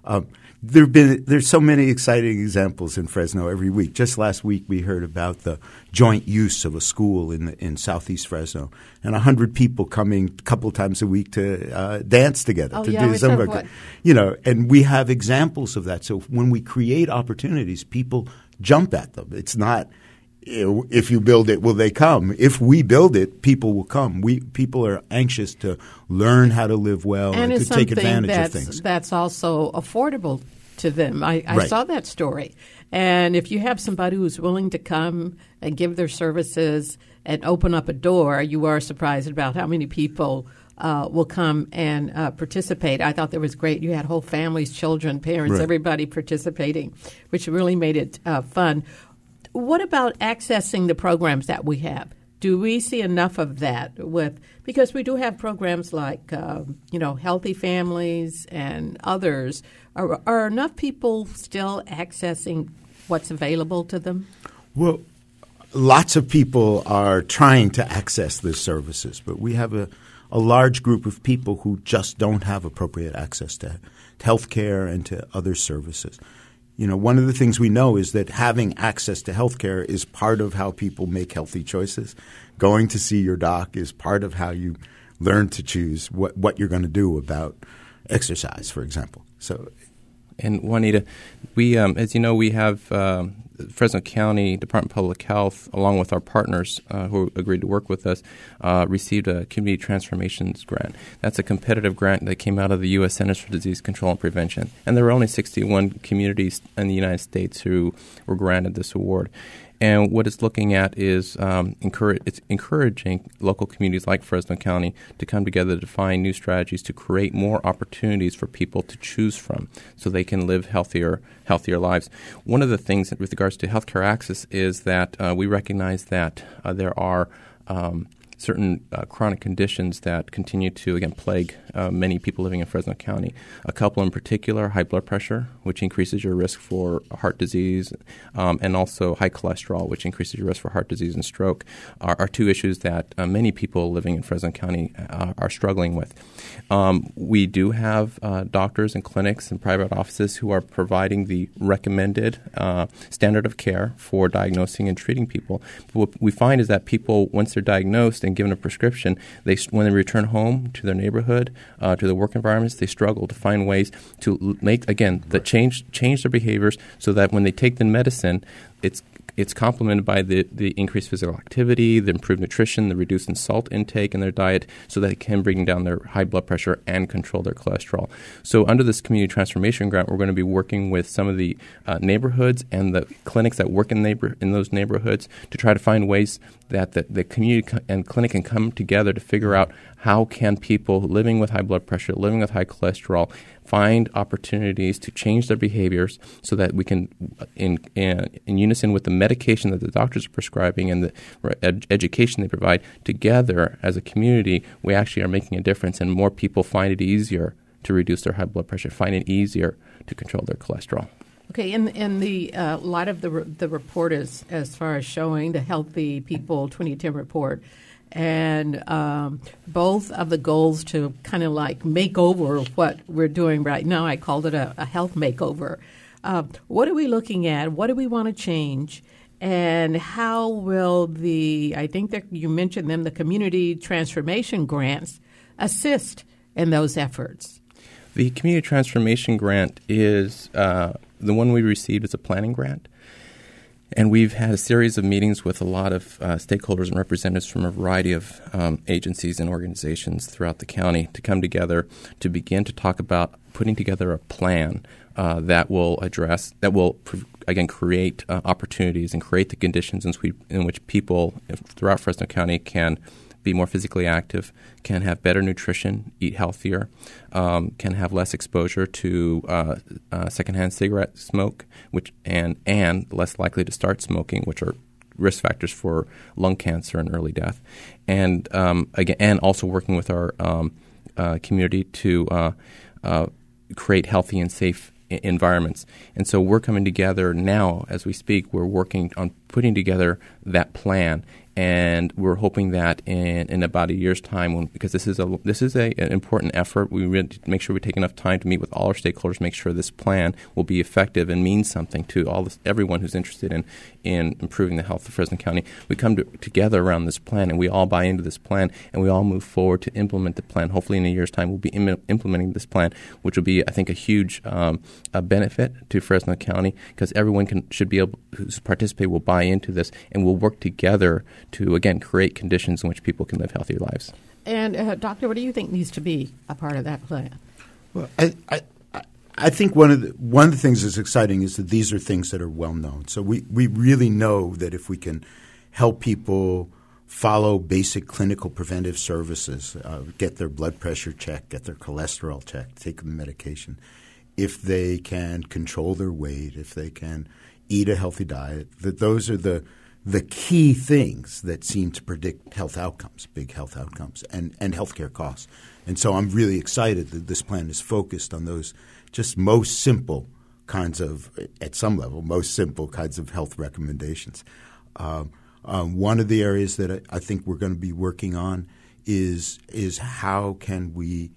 S7: There's so many exciting examples in Fresno every week. Just last week we heard about the joint use of a school in Southeast Fresno, and 100 people coming a couple times a week to dance together do Zumba. And we have examples of that. So when we create opportunities, people jump at them. It's not if you build it, will they come? If we build it, people will come. People are anxious to learn how to live well and to take advantage of things.
S3: That's also affordable to them. I saw that story. And if you have somebody who's willing to come and give their services and open up a door, you are surprised about how many people will come and participate. I thought that was great. You had whole families, children, parents, everybody participating, which really made it fun. What about accessing the programs that we have? Do we see enough of that because we do have programs like, Healthy Families and others. Are enough people still accessing what's available to them?
S7: Well, lots of people are trying to access these services, but we have a large group of people who just don't have appropriate access to health care and to other services. One of the things we know is that having access to health care is part of how people make healthy choices. Going to see your doc is part of how you learn to choose what you're going to do about exercise, for example. So
S8: And Juanita, we, as you know, we have Fresno County Department of Public Health, along with our partners who agreed to work with us, received a Community Transformations Grant. That's a competitive grant that came out of the U.S. Centers for Disease Control and Prevention. And there were only 61 communities in the United States who were granted this award. And what it's looking at is it's encouraging local communities like Fresno County to come together to find new strategies to create more opportunities for people to choose from so they can live healthier lives. One of the things with regards to healthcare access is that we recognize that there are certain chronic conditions that continue to, again, plague many people living in Fresno County. A couple in particular, high blood pressure, which increases your risk for heart disease, and also high cholesterol, which increases your risk for heart disease and stroke, are two issues that many people living in Fresno County are struggling with. We do have doctors and clinics and private offices who are providing the recommended standard of care for diagnosing and treating people. But what we find is that people, once they're diagnosed and given a prescription, when they return home to their neighborhood, to their work environments, they struggle to find ways to make, again, change their behaviors so that when they take the medicine, it's complemented by the increased physical activity, the improved nutrition, the reduced salt intake in their diet so that it can bring down their high blood pressure and control their cholesterol. So under this Community Transformation Grant, we're going to be working with some of the neighborhoods and the clinics that work in those neighborhoods to try to find ways that the community and clinic can come together to figure out how can people living with high blood pressure, living with high cholesterol, find opportunities to change their behaviors so that we can, in unison with the medication that the doctors are prescribing and the education they provide, together as a community, we actually are making a difference, and more people find it easier to reduce their high blood pressure, find it easier to control their cholesterol.
S3: Okay, in the light of the report as far as showing the Healthy People 2010 report, and both of the goals to kind of like make over what we're doing right now, I called it a health makeover. What are we looking at? What do we want to change? And how will I think that you mentioned them, the Community Transformation Grants, assist in those efforts?
S8: The Community Transformation Grant is the one we received is a planning grant. And we've had a series of meetings with a lot of stakeholders and representatives from a variety of agencies and organizations throughout the county to come together to begin to talk about putting together a plan that will create opportunities and create the conditions in which people throughout Fresno County can be more physically active, can have better nutrition, eat healthier, can have less exposure to secondhand cigarette smoke, and less likely to start smoking, which are risk factors for lung cancer and early death, and also working with our community to create healthy and safe environments. And so we're coming together now as we speak. We're working on putting together that plan. And we're hoping that in about a year's time, because this is an important effort, we really make sure we take enough time to meet with all our stakeholders, make sure this plan will be effective and mean something to everyone who's interested in improving the health of Fresno County. We come together around this plan, and we all buy into this plan, and we all move forward to implement the plan. Hopefully, in a year's time, we'll be implementing this plan, which will be, I think, a huge benefit to Fresno County, because everyone should be able to participate, will buy into this, and we'll work together to, again, create conditions in which people can live healthier lives.
S3: And, Doctor, what do you think needs to be a part of that plan?
S7: Well, I think one of the things that's exciting is that these are things that are well known. So we really know that if we can help people follow basic clinical preventive services, get their blood pressure checked, get their cholesterol checked, take the medication, if they can control their weight, if they can eat a healthy diet, that those are the key things that seem to predict health outcomes, big health outcomes, and healthcare costs. And so I'm really excited that this plan is focused on those just most simple kinds of, at some level, most simple kinds of health recommendations. One of the areas that I think we're going to be working on is how can we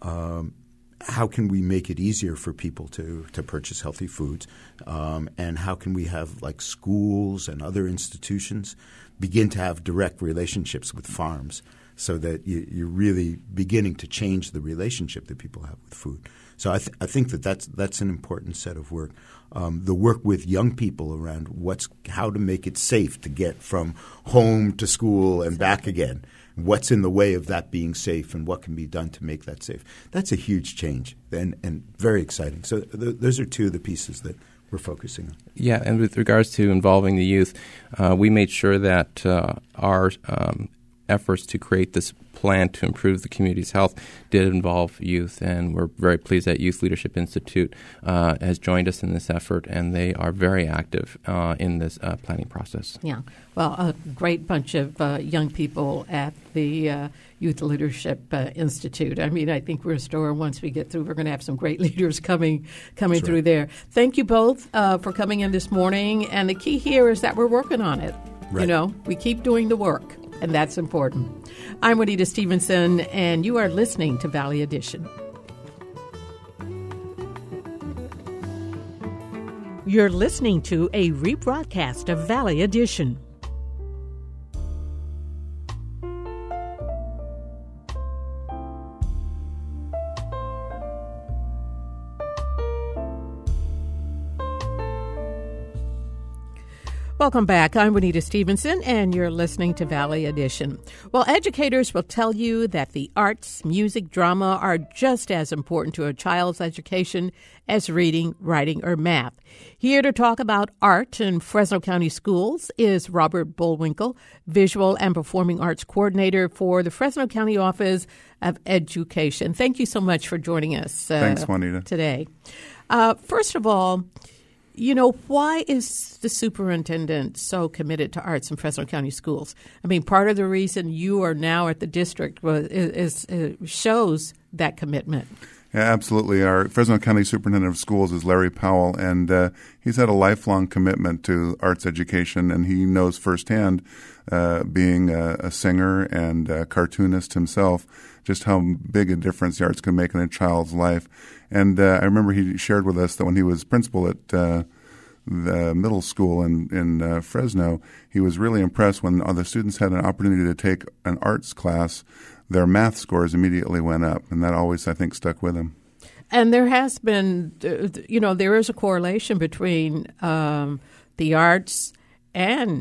S7: make it easier for people to purchase healthy foods, and how can we have like schools and other institutions begin to have direct relationships with farms so that you're really beginning to change the relationship that people have with food. So I think that's an important set of work. The work with young people around how to make it safe to get from home to school and back again. What's in the way of that being safe, and what can be done to make that safe? That's a huge change and very exciting. So those are two of the pieces that we're focusing on.
S8: Yeah, and with regards to involving the youth, we made sure that our efforts to create this plan to improve the community's health did involve youth, and we're very pleased that Youth Leadership Institute has joined us in this effort, and they are very active in this planning process.
S3: Yeah, well, a great bunch of young people at the Youth Leadership Institute. I mean, I think we're a store. Once we get through, we're going to have some great leaders coming through there. Thank you both for coming in this morning, and the key here is that we're working on it.
S7: Right.
S3: You know, we keep doing the work, and that's important. I'm Juanita Stevenson, and you are listening to Valley Edition. You're listening to a rebroadcast of Valley Edition. Welcome back. I'm Juanita Stevenson, and you're listening to Valley Edition. Well, educators will tell you that the arts, music, drama are just as important to a child's education as reading, writing, or math. Here to talk about art in Fresno County Schools is Robert Bullwinkle, Visual and Performing Arts Coordinator for the Fresno County Office of Education. Thank you so much for joining us
S9: Thanks, Juanita.
S3: Today. First of all, you know, why is the superintendent so committed to arts in Fresno County Schools? I mean, part of the reason you are now at the district shows that commitment.
S9: Yeah, absolutely. Our Fresno County Superintendent of Schools is Larry Powell, and he's had a lifelong commitment to arts education, and he knows firsthand, being a singer and a cartoonist himself, just how big a difference the arts can make in a child's life. And I remember he shared with us that when he was principal at the middle school in Fresno, he was really impressed when the students had an opportunity to take an arts class. Their math scores immediately went up, and that always, I think, stuck with him.
S3: And there has been, there is a correlation between the arts and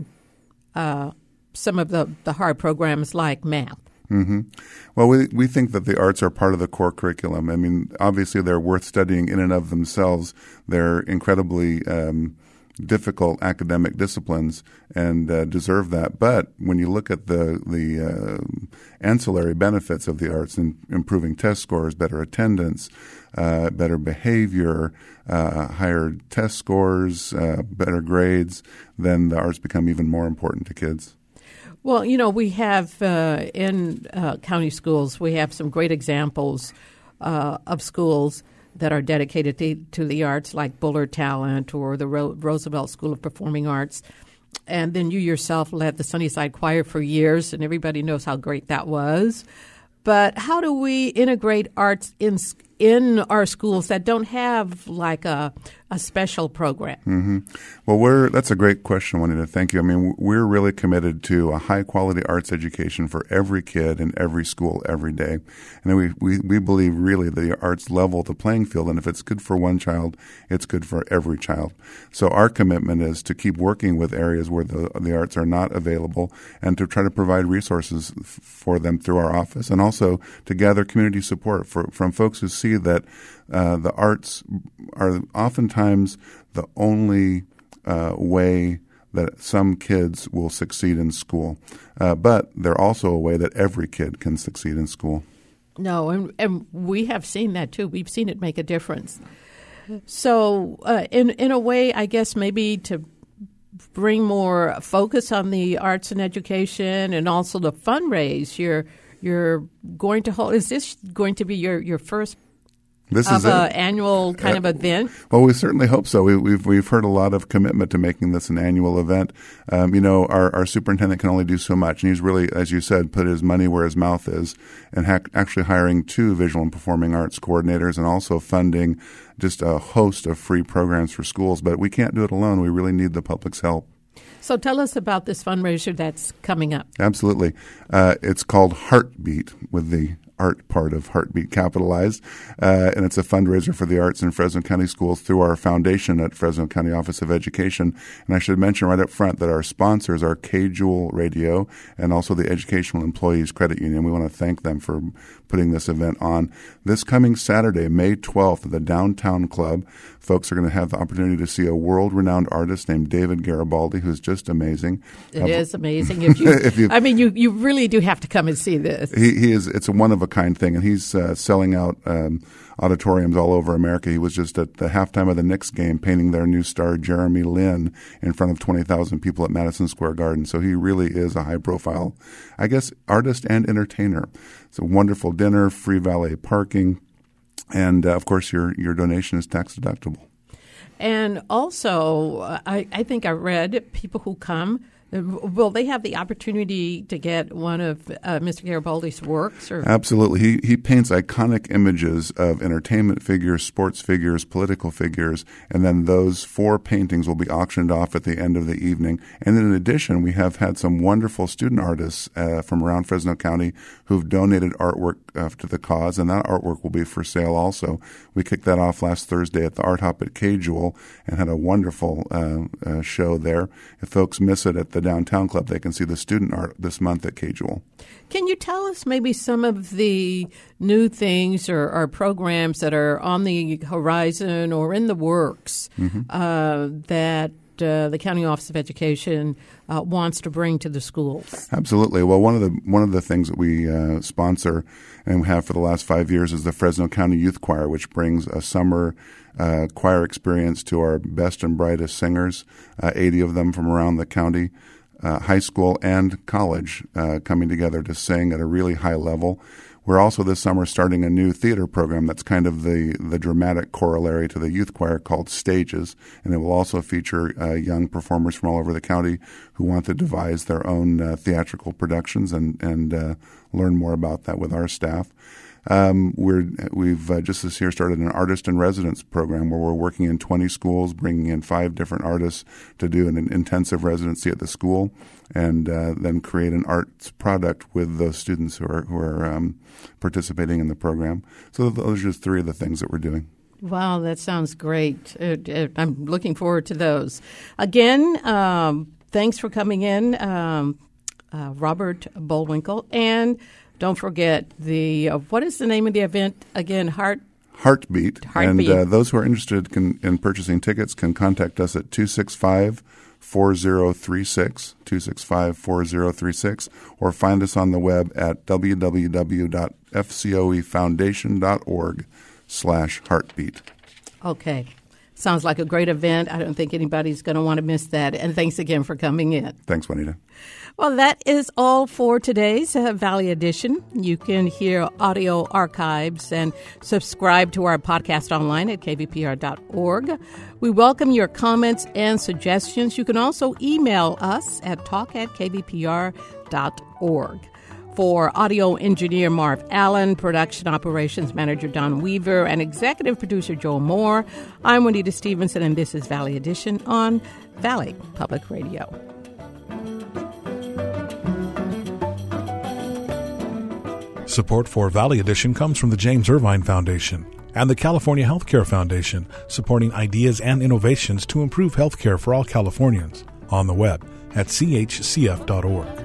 S3: some of the hard programs like math.
S9: Mm-hmm. Well, we think that the arts are part of the core curriculum. I mean, obviously they're worth studying in and of themselves. They're incredibly difficult academic disciplines and deserve that. But when you look at the ancillary benefits of the arts in improving test scores, better attendance, better behavior, higher test scores, better grades, then the arts become even more important to kids.
S3: Well, we have in county schools, we have some great examples of schools that are dedicated to the arts, like Bullard Talent or the Roosevelt School of Performing Arts. And then you yourself led the Sunnyside Choir for years, and everybody knows how great that was. But how do we integrate arts in our schools that don't have like a special program?
S9: Mm-hmm. Well, that's a great question, Juanita. Thank you. I mean, we're really committed to a high-quality arts education for every kid in every school every day. And we believe really the arts level the playing field, and if it's good for one child, it's good for every child. So our commitment is to keep working with areas where the arts are not available and to try to provide resources for them through our office, and also to gather community support from folks who see that the arts are oftentimes the only way that some kids will succeed in school. But they're also a way that every kid can succeed in school.
S3: No, and we have seen that too. We've seen it make a difference. So in a way, I guess maybe to bring more focus on the arts and education and also the fundraise, you're going to hold. Is this going to be your first annual kind of event?
S9: Well, we certainly hope so. We've heard a lot of commitment to making this an annual event. Our superintendent can only do so much, and he's really, as you said, put his money where his mouth is, and actually hiring 2 visual and performing arts coordinators, and also funding just a host of free programs for schools. But we can't do it alone. We really need the public's help.
S3: So tell us about this fundraiser that's coming up.
S9: Absolutely. It's called Heartbeat, with the art part of Heartbeat capitalized, and it's a fundraiser for the arts in Fresno County Schools through our foundation at Fresno County Office of Education. And I should mention right up front that our sponsors are K-Jewel Radio and also the Educational Employees Credit Union. We want to thank them for putting this event on. This coming Saturday, May 12th, at the Downtown Club, folks are going to have the opportunity to see a world-renowned artist named David Garibaldi, who's just amazing.
S3: It is amazing. You really do have to come and see this.
S9: He is. It's a one-of-a-kind thing, and he's selling out auditoriums all over America. He was just at the halftime of the Knicks game painting their new star, Jeremy Lin, in front of 20,000 people at Madison Square Garden. So he really is a high-profile, I guess, artist and entertainer. It's a wonderful dinner, free valet parking, and, of course, your donation is tax-deductible.
S3: And also, I think I read people who come, will they have the opportunity to get one of Mr. Garibaldi's works? Or?
S9: Absolutely. He paints iconic images of entertainment figures, sports figures, political figures, and then those 4 paintings will be auctioned off at the end of the evening. And in addition, we have had some wonderful student artists from around Fresno County who've donated artwork to the cause, and that artwork will be for sale also. We kicked that off last Thursday at the Art Hop at K-Jewel and had a wonderful show there. If folks miss it at the Downtown Club, they can see the student art this month at K-Jewel.
S3: Can you tell us maybe some of the new things or programs that are on the horizon or in the works that the County Office of Education wants to bring to the schools?
S9: Absolutely. Well, one of the things that we sponsor and have for the last 5 years is the Fresno County Youth Choir, which brings a summer choir experience to our best and brightest singers, 80 of them from around the county, high school and college, coming together to sing at a really high level. We're also this summer starting a new theater program that's kind of the dramatic corollary to the youth choir called Stages, and it will also feature young performers from all over the county who want to devise their own theatrical productions and learn more about that with our staff. We've just this year started an artist in residence program where we're working in 20 schools, bringing in 5 different artists to do an intensive residency at the school, and then create an arts product with those students who are participating in the program. So those are just 3 of the things that we're doing.
S3: Wow, that sounds great. I'm looking forward to those. Again, thanks for coming in, Robert Bullwinkle, and don't forget what is the name of the event again?
S9: Heartbeat. And those who are interested in purchasing tickets can contact us at 265-4036, 265-4036, or find us on the web at www.fcoefoundation.org/heartbeat. Okay.
S3: Sounds like a great event. I don't think anybody's going to want to miss that. And thanks again for coming in.
S9: Thanks, Juanita.
S3: Well, that is all for today's Valley Edition. You can hear audio archives and subscribe to our podcast online at kvpr.org. We welcome your comments and suggestions. You can also email us at talk@kvpr.org. For audio engineer Marv Allen, production operations manager Don Weaver, and executive producer Joel Moore, I'm Juanita Stevenson, and this is Valley Edition on Valley Public Radio.
S1: Support for Valley Edition comes from the James Irvine Foundation and the California Healthcare Foundation, supporting ideas and innovations to improve healthcare for all Californians. On the web at chcf.org.